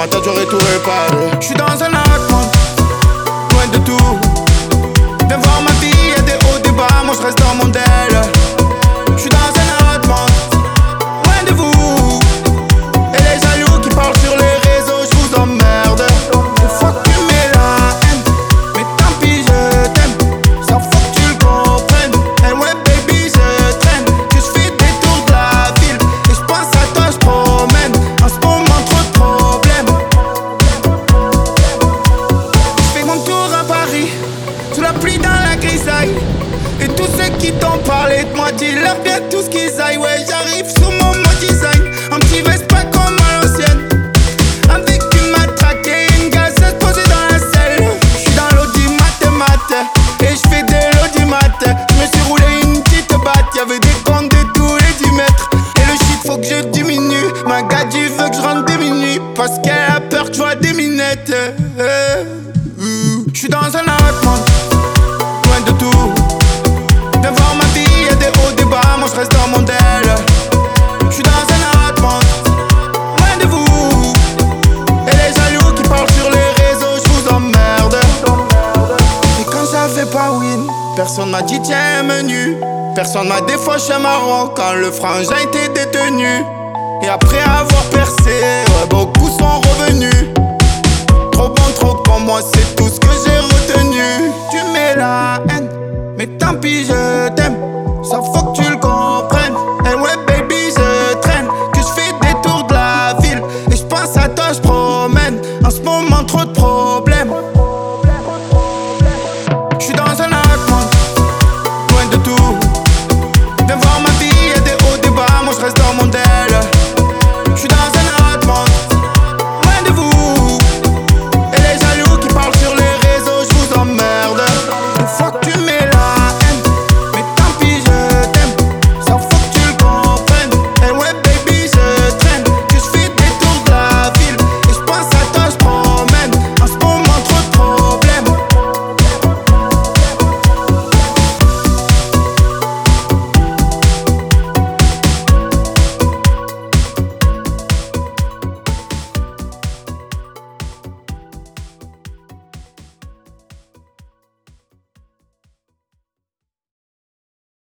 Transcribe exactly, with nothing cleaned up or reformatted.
ma tête, j'aurais tout réparé. J'suis dans un autre monde, loin de tout. Viens voir ma vie, y'a des hauts, des bas, moi je reste dans mon DEL. J'suis dans un autre monde, loin de vous. Et les jaloux qui parlent sur les réseaux, j'vous emmerde. Des fois que tu mets la haine, mais tant pis je t'aime. Ça faut que tu le comprennes. Et ouais baby je traîne, que j'fais des tours de la ville. Et j'pense à toi, j'promène. En ce moment trop de problèmes. J'fais mon tour à Paris, sous la pluie dans la grisaille. Et tous ceux qui t'ont parlé de moi, dis-leur bien tout ce qu'ils aillent. Ouais, j'arrive sous mon mot design, un petit veste pas comme à l'ancienne. Avec une matraque et une gazeuse posée dans la selle. J'suis dans l'audimat mat, et j'fais de l'audimat. J'me suis roulé une petite batte, y'avait des comptes de tous les dix mètres. Et le shit faut que je diminue, ma gadji veut que je rentre des minuit. Parce qu'elle a peur que je vois des minettes. J'suis dans un autre monde, loin de tout. Viens voir ma vie, y'a des hauts, des bas, moi je reste dans mon DEL. J'suis dans un autre monde, loin de vous. Et les jaloux qui parlent sur les réseaux, j'vous emmerde. Et quand j'avais pas win, personne m'a dit tiens menu. Personne m'a défauché marron quand le frangin était détenu. Et après avoir percé, ouais, beaucoup sont revenus. Trop bon, trop comme moi, c'est tout ce que j'ai retenu. Tu mets la haine, mais tant pis je t'aime. Ça faut que tu le comprennes. Et ouais baby je traîne, que je fais des tours de la ville. Et je pense à toi, je promène. En ce moment trop de problèmes.